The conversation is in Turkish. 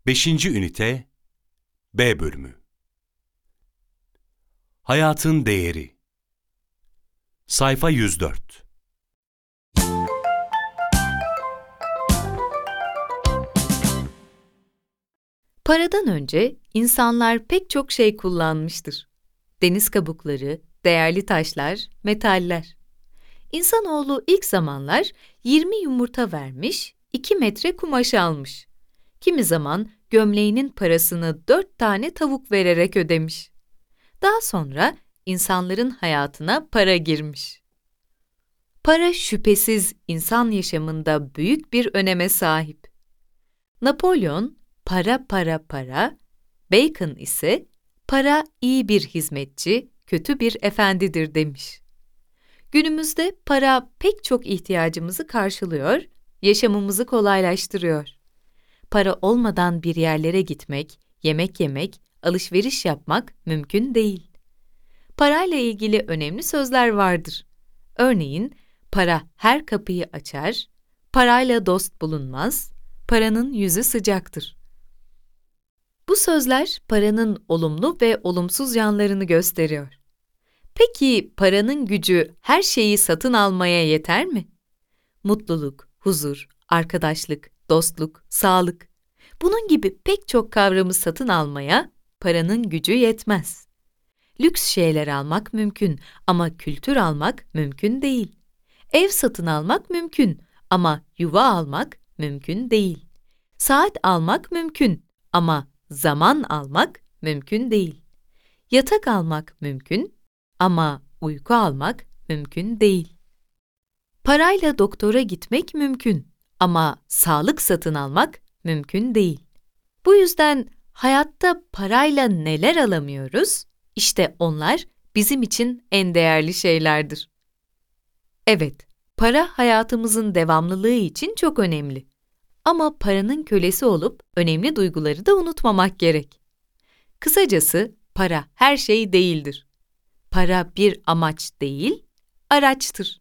Beşinci ünite B bölümü. Hayatın değeri. Sayfa 104. Paradan önce insanlar pek çok şey kullanmıştır. Deniz kabukları, değerli taşlar, metaller. İnsanoğlu ilk zamanlar 20 yumurta vermiş, 2 metre kumaş almış. Kimi zaman gömleğinin parasını 4 tane tavuk vererek ödemiş. Daha sonra insanların hayatına para girmiş. Para şüphesiz insan yaşamında büyük bir öneme sahip. Napolyon, para para para, Bacon ise para iyi bir hizmetçi, kötü bir efendidir demiş. Günümüzde para pek çok ihtiyacımızı karşılıyor, yaşamımızı kolaylaştırıyor. Para olmadan bir yerlere gitmek, yemek yemek, alışveriş yapmak mümkün değil. Parayla ilgili önemli sözler vardır. Örneğin, para her kapıyı açar, parayla dost bulunmaz, paranın yüzü sıcaktır. Bu sözler paranın olumlu ve olumsuz yanlarını gösteriyor. Peki paranın gücü her şeyi satın almaya yeter mi? Mutluluk, huzur, arkadaşlık, dostluk, sağlık. Bunun gibi pek çok kavramı satın almaya paranın gücü yetmez. Lüks şeyler almak mümkün ama kültür almak mümkün değil. Ev satın almak mümkün ama yuva almak mümkün değil. Saat almak mümkün ama zaman almak mümkün değil. Yatak almak mümkün ama uyku almak mümkün değil. Parayla doktora gitmek mümkün ama sağlık satın almak mümkün değil. Bu yüzden hayatta parayla neler alamıyoruz? İşte onlar bizim için en değerli şeylerdir. Evet, para hayatımızın devamlılığı için çok önemli. Ama paranın kölesi olup önemli duyguları da unutmamak gerek. Kısacası para her şey değildir. Para bir amaç değil, araçtır.